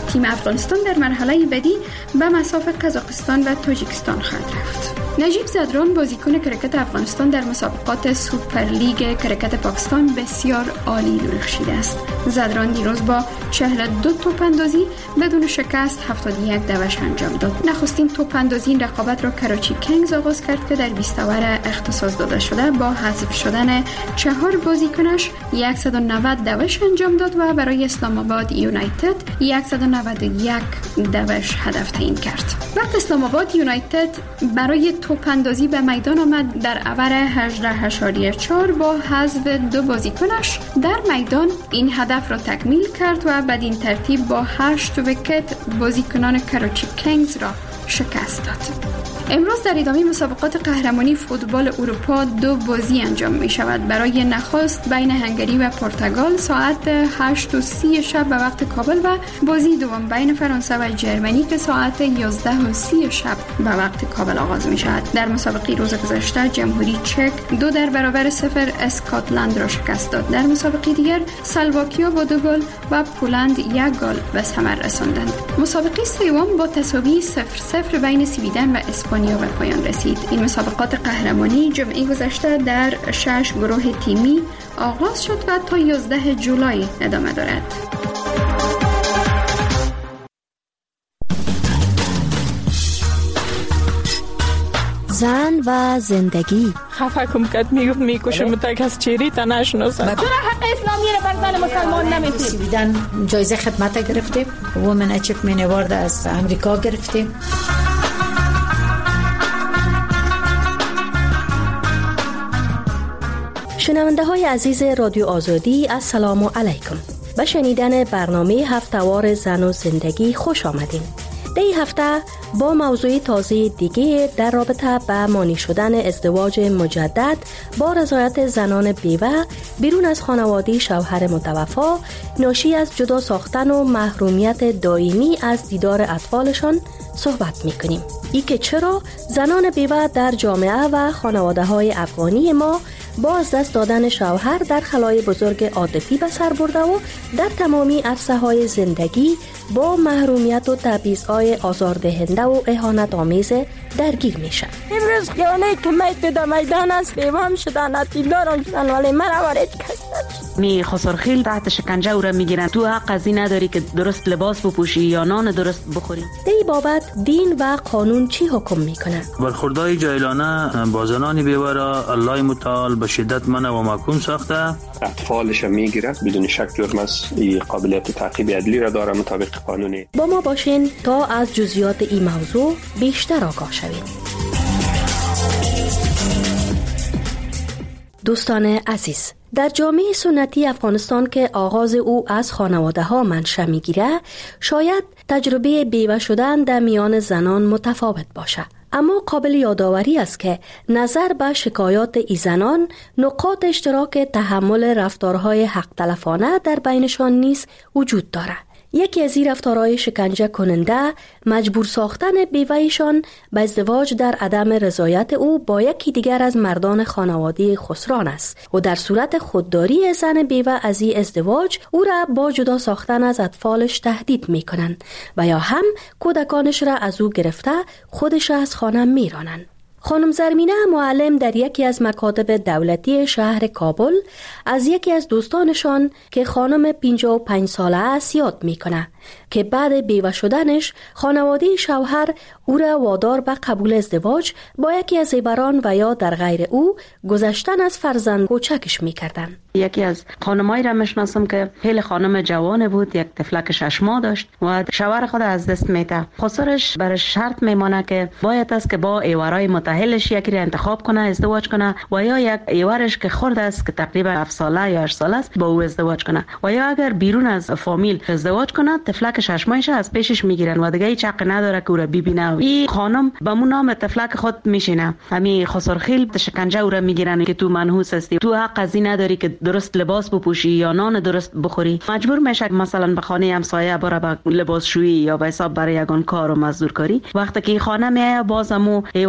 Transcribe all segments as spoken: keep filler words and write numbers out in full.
تیم افغانستان در مرحله بعدی به مسافت قزاقستان و تاجیکستان خواهد رفت. نجیب زدران بازیکن کرکت افغانستان در مسابقات سوپر لیگ کرکت پاکستان بسیار عالی درخشیده است. زدران دیروز با چهل و دو توپ اندازی بدون شکست هفتاد و یک دوش انجام داد. نخستین توپ اندازی این رقابت را کراچی کینگز آغاز کرد که در بیست اوور اختصاص داده شده با حذف شدن چهار بازیکنش صد و نود دوش انجام داد و برای اسلام آباد یونایتد صد و نود و یک دوش هدف تعیین کرد. وقت اسلام آباد یونایتد برای توپ اندازی به میدان آمد در اوور هجده اشاریه چهار با حذف دو بازیکنش در میدان این هدف را تکمیل کرد و بدین ترتیب با هشت ویکت بازیکنان کراچی کینگز را شکست داد. امروز در ادامه مسابقات قهرمانی فوتبال اروپا دو بازی انجام می شود. برای نخست بین هنگری و پرتغال ساعت هشت و سی شب به وقت کابل و بازی دوم بین فرانسه و جرمنی که ساعت یازده و سی شب به وقت کابل آغاز می شود. در مسابقه روز گذشته جمهوری چک دو در برابر صفر اسکاتلند را شکست داد. در مسابقه دیگر سلواکیا با دو گل و پولند یک گل به ثمر رساندند. مسابقه سوم با تساوی صفر صفر بین سویدن و اسپانیا به پایان رسید. این مسابقات قهرمانی جمعه گذشته در شش گروه تیمی آغاز شد و تا یازده جولای ادامه دارد. زن و زندگی. خفه کم کد میگفت میکشم تا کس چیری تا نشناسم. چرا حق اسلامی رو بر زن مسلمان نمیدیم؟ سویدن جایزه خدمت گرفتیم، وومن اچیومنت اوارد از امریکا گرفتیم. شنونده های عزیز رادیو آزادی السلام علیکم. به شنیدن برنامه هفته‌وار زن و زندگی خوش آمدین. در این هفته با موضوع تازه دیگه در رابطه به مانی شدن ازدواج مجدد با رضایت زنان بیوه بیرون از خانواده شوهر متوفا ناشی از جدا ساختن و محرومیت دائمی از دیدار اطفالشان صحبت میکنیم. ای که چرا زنان بیوه در جامعه و خانواده های افغانی ما با از دست دادن شوهر در خلای بزرگ عاطفی به سر برده و در تمامی عرصه های زندگی با محرومیت و تبعیض‌های آزاردهنده و اهانت آمیز درگیر میشن. امروز خیانه که میت در میدان است، بیوام شدن، اتیلدارم شدن، ولی من وارد کست می خسرخیل تحت شکنجه او را میگیرن. تو حق از این نداری که درست لباس بپوشی یا نان درست بخوری. در این بابت دین و قانون چی حکم میکنه؟ برخوردهای جاهلانه با زنان بیوه را الله متعال به شدت منع و محکوم ساخته. اطفالش میگیره، بدون شک جرم است. این قابلیت تعقیب عدلی را داره مطابق قانونی. با ما باشین تا از جزئیات این موضوع بیشتر آگاه شوید. دوستان عزیز، در جامعه سنتی افغانستان که آغاز او از خانواده ها منشأ میگیره، شاید تجربه بیوه شدن در میان زنان متفاوت باشه. اما قابل یادآوری است که نظر به شکایات ای زنان نقاط اشتراک تحمل رفتارهای حق تلفانه در بینشان نیز وجود دارد. یکی از این رفتارهای شکنجه کننده مجبور ساختن بیوه‌ایشان به ازدواج در عدم رضایت او با یکی دیگر از مردان خانواده خسران است و در صورت خودداری زن بیوه از این ازدواج او را با جدا ساختن از اطفالش تهدید می‌کنند و یا هم کودکانش را از او گرفته خودش را از خانه می‌رانند. خانم زرمینه معلم در یکی از مکاتب دولتی شهر کابل از یکی از دوستانشان که خانم پنجاه و پنج ساله است یاد میکنه که بعد بیوه شدنش خانواده شوهر او را وادار به قبول ازدواج با یکی از زیبران و یا در غیر او گذشتن از فرزند کوچکش میکردن. یکی از خانمایی را میشناسم که خیلی خانم جوان بود، یک طفلک شش ماه داشت و شوهر خود از دست میده. خسرش برای شرط میمانه که باید است که با ایورای متأهلش یکی را انتخاب کنه ازدواج کنه و یا یک ایورش که خرد است که تقریبا هفت ساله یا هشت ساله است با او ازدواج کنه و یا اگر بیرون از فامیل ازدواج کنه طفلک شش ماهش از پیشش میگیرن و دیگه هیچ حق نداره که او را ببینه. این خانم به مون نام طفلک خود میشینه. همین خسرخیل شکنجه او را میگیرن که تو منحوس هستی، تو حق از این نداری که درست لباس بپوشی یا نان درست بخوری. مجبور میشه مثلا به خانه همسایه بره به لباسشویی یا به حساب برای یگان کار و مزدور کاری. وقتی که خانه میایه بازمو ایوراز خسر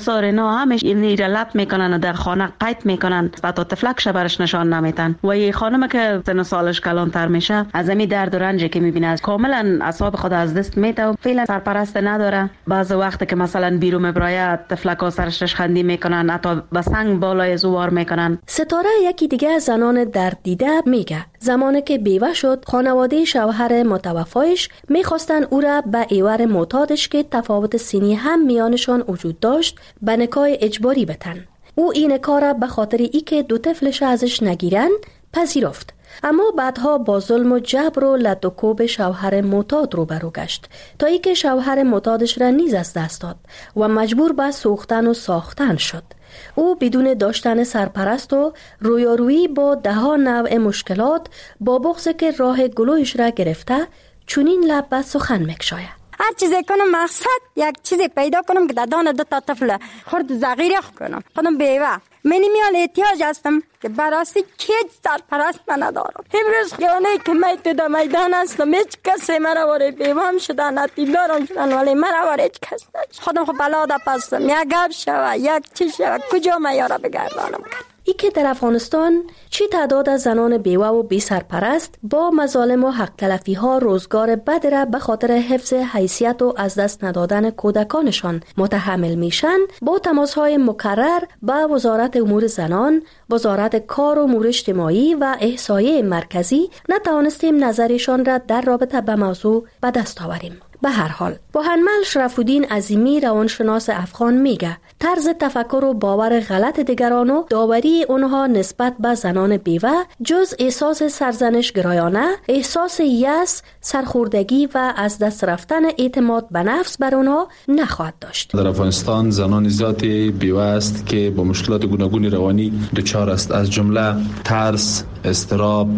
خسار اینا همش این لط میکنن و در خانه قید میکنن و تا تفلکش برش نشان نمیتن. و یه خانم که سن سالش کلانتر میشه از همین درد و رنجی که میبینه کاملا اعصاب خود از دست میده و فعلا سرپرست نداره. بعض وقت که مثلا بیرون میبره تفلکا سرش رشخندی میکنن، حتی به سنگ بالای زوار میکنن. ستاره یکی دیگه از زنان درد دیده میگه زمانی که بیوه شد خانواده شوهر متوفایش میخواستن او را به ایور معتادش که تفاوت سنی هم میانشان وجود داشت به نکاح اجباری بتن. او این کار را به خاطر ای که دو طفلش ازش نگیرن پذیرفت، اما بعدها با ظلم و جبر و لد و کوب شوهر معتاد روبرو گشت تا ای که شوهر معتادش را نیز از دست داد و مجبور به سوختن و ساختن شد. او بدون داشتن سرپرست و رویارویی با ده ها نوع مشکلات با بغض که راه گلویش را گرفته چونین لب به سخن میکشاید. هر چیزی کنم مقصد یک چیزی پیدا کنم که دادان دو تا طفل خرد زغیره کنم. خودم بیوه منی میال احتیاج هستم که براستی که سرپرست من ندارم. امروز خیانه که میت در میدان هستم هیچ کسی مرا واره بیوام شده نتیلارم شدن ولی مرا واره هیچ کس نشد. خودم خود بلاده پستم یک گب شوه یک چی شوه کجا میاره بگردانم کرد. ای که در افغانستان چی تعداد از زنان بیوه و بی سرپرست با مظالم و حق تلفی ها روزگار بد را به خاطر حفظ حیثیت و از دست ندادن کودکانشان متحمل میشن، با تماس های مکرر با وزارت امور زنان، وزارت کار و امور اجتماعی و احصایه مرکزی نتوانستیم نظرشان را در رابطه به موضوع به دست آوریم. به هر حال بوهنمل شرف الدین عظیمی روانشناس افغان میگه طرز تفکر و باور غلط دیگران و داوری اونها نسبت به زنان بیوه جز احساس سرزنش گرایانه، احساس یأس، سرخوردگی و از دست رفتن اعتماد به نفس بر اونها نخواهد داشت. در افغانستان زنان زیادی بیوه است که با مشکلات گوناگون روانی دچار است، از جمله ترس، اضطراب،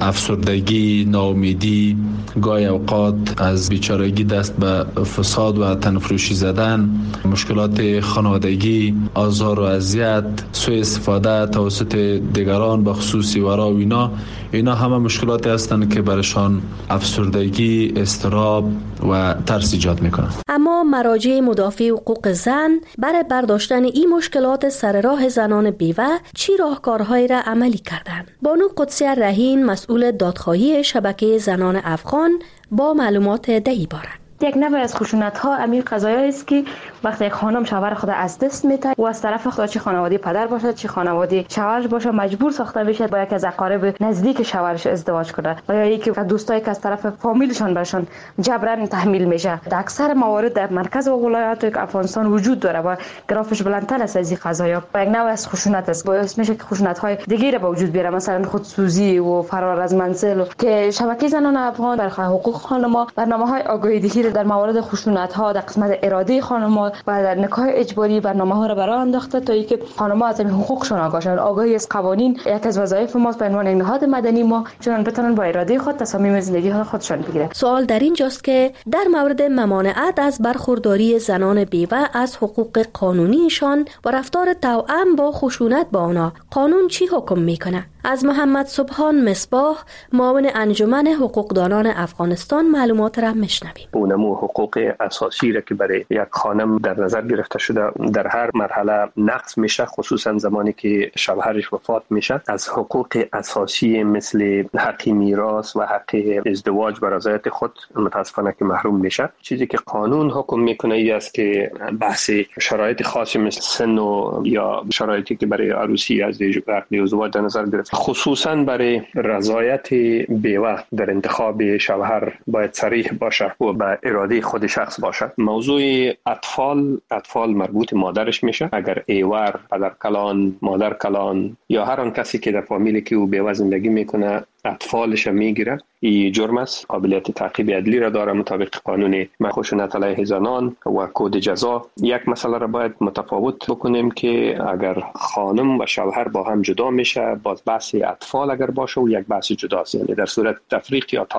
افسردگی، ناامیدی، گاهی اوقات از بیچارگی دست به فساد و تنفروشی زدن، مشکلات خانوادگی، آزار و اذیت، سوء استفاده توسط دیگران به خصوص ورا و اینا اینا همه مشکلاتی هستند که برشان افسردگی، اضطراب و ترس ایجاد میکنن. اما مراجع مدافع حقوق زن برای برداشتن این مشکلات سر راه زنان بیوه چی راهکارهایی را عملی کردند؟ بانو قدسیه رحیم مسئول دادخواهی شبکه زنان افغان با معلومات دهی باره. یک نوع از خشونت ها امیر قضایی است که وقتی یک خانم شوهر خود از دست میده و از طرف خود چه خانواده پدر باشد چه خانواده شوهرش باشه مجبور ساخته میشه با یک از اقارب نزدیک شوهرش ازدواج کنه و یا یکی دوستایی که از طرف فامیلشون برشون جبران تحمیل میشه. در اکثر موارد در مرکز و ولایات افغانستان وجود داره و گرافش بلندتر است از این قضایا. یک نوع از خشونت است باعث میشه که خشونت های دیگه را به وجود بیاره، مثلا خودسوزی و فرار از منزل که شبکه زنان افغان برای حقوق خانم‌ها برنامه‌های آگاهی‌دهی در مورد خشونت ها در قسمت اراده خانم‌ها و در نکاح اجباری برنامه ها را برای انداخته تا اینکه خانم‌ها از حقوقشون آگاه شوند. آگاهی از قوانین یک از وظایف ماست به عنوان نهاد مدنی ما، چون بتونن با اراده خود تصامیم زندگی خودشون بگیرن. سوال در اینجاست که در مورد ممانعت از برخورداری زنان بیوه از حقوق قانونیشان و رفتار توأم با خشونت با آنها قانون چی حکم میکنه؟ از محمد سبحان مصباح معاون انجمن حقوقدانان افغانستان معلومات را میشنویم. اونمو حقوق اساسی را که برای یک خانم در نظر گرفته شده در هر مرحله نقض میشه، خصوصا زمانی که شوهرش وفات میشه. از حقوق اساسی مثل حق میراث و حق ازدواج بر رضایت خود متاسفانه که محروم میشه. چیزی که قانون حکم میکنه ای است که بحث شرایط خاصی مثل سن و یا شرایطی که برای عروسی از ازدواج در نظر گرفته، خصوصا برای رضایت بیوه در انتخاب شوهر باید صریح باشه و به اراده خود شخص باشه. موضوع اطفال اطفال مربوط مادرش میشه. اگر ایور، پدر کلان، مادر کلان یا هر آن کسی که در فامیلی که او بیوه زندگی میکنه اطفالش میگیره، این جرم است. قابلیت تعقیب عدلی را داره مطابق قانون خشونت علیه زنان و کد جزا. یک مسئله را باید متفاوت بکنیم که اگر خانم و شوهر با هم جدا میشه، باز بحث اطفال اگر باشه و یک بحث جداست، یعنی در صورت تفریق یا طلاق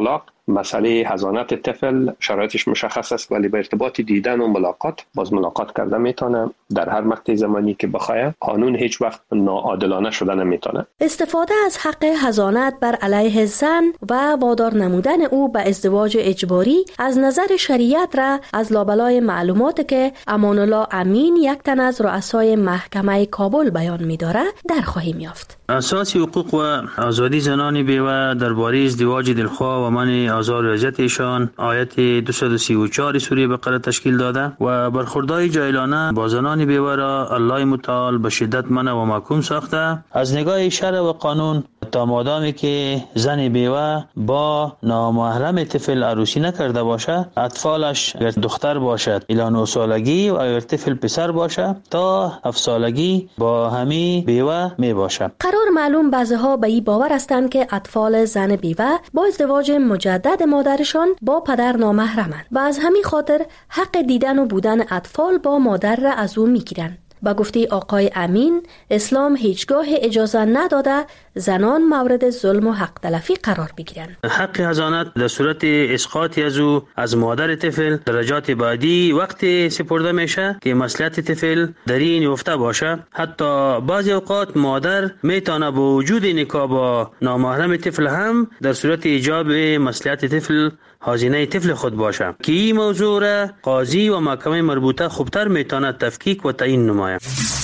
مسئله حضانت طفل شرایطش مشخص است، ولی به ارتباط دیدن و ملاقات باز ملاقات کرده میتونه در هر مقطع زمانی که بخواد. قانون هیچ وقت ناعادلانه شده نمیتونه. استفاده از حق حضانت بر علیه زن و وادار نمودن او به ازدواج اجباری از نظر شریعت را از لابلای معلومات که امان الله امین یک تن از رؤسای محکمه کابل بیان می‌داره در خواهیم یافت. اساس حقوق و آزادی زنان بیوه درباره ازدواج دلخواه و منع آزار و اذیت ایشان آیت دویست و سی و چهار سوره بقره تشکیل داده و برخوردهای جاهلانه با زنان بیوه را الله متعال به شدت منع و محکوم ساخته. از نگاه شرع و قانون تا مادامی که زن بیوه با نامحرم طفل عروسی نکرده باشه، اطفالش اگر دختر باشد الی نه سالگی و اگر طفل پسر باشه تا هفت سالگی با همی بیوه می باشه. قرار معلوم بعضی‌ها به این باور هستند که اطفال زن بیوه با ازدواج مجدد مادرشان با پدر نامحرمند و از همین خاطر حق دیدن و بودن اطفال با مادر را از او میگیرند. با گفته آقای امین، اسلام هیچگاه اجازه نداده زنان مورد ظلم و حق تلفی قرار بگیرند. حق حضانت در صورت اسقاطی از او از مادر طفل درجات بعدی وقتی سپرده میشه که مصلحت طفل در این افته باشه. حتی بعضی اوقات مادر میتونه با وجود نکاح با نامحرم طفل هم در صورت ایجاب مصلحت طفل هزینه طفل خود باشه که این موضوع را قاضی و محکمه مربوطه خوبتر میتونه تفکیک و تعیین نماید.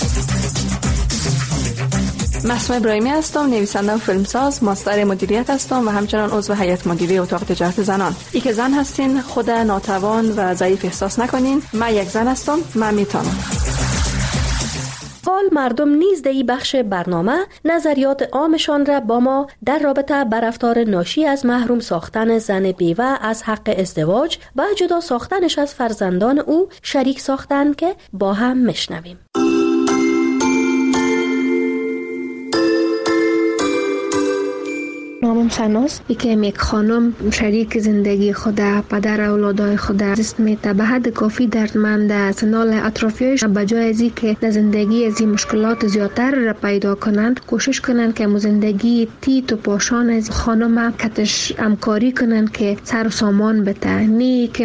مسموع ابراهیمی هستم، نویسنده و فیلمساز، ماستر مدیریت هستم و همچنان عضو هیئت مدیره اتاق تجارت زنان. ای که زن هستین خود ناتوان و ضعیف احساس نکنین. من یک زن هستم، من میتونم. حال مردم نیز در این بخش برنامه نظریات عامشان را با ما در رابطه با رفتار ناشی از محروم ساختن زن بیوه از حق ازدواج و جدا ساختنش از فرزندان او شریک ساختن که با هم میشنویم. نامم سناس ای که یک خانم شریک زندگی خود پدر اولادای خود است میته به حد کافی دردمند است. نال اطرافیانش به جای از اینکه در زندگی از این مشکلات زیادتر را پیدا کنند کوشش کنند که زندگی تیت و پاشان از خانم کتش همکاری کنند که سر و سامان بده، نه که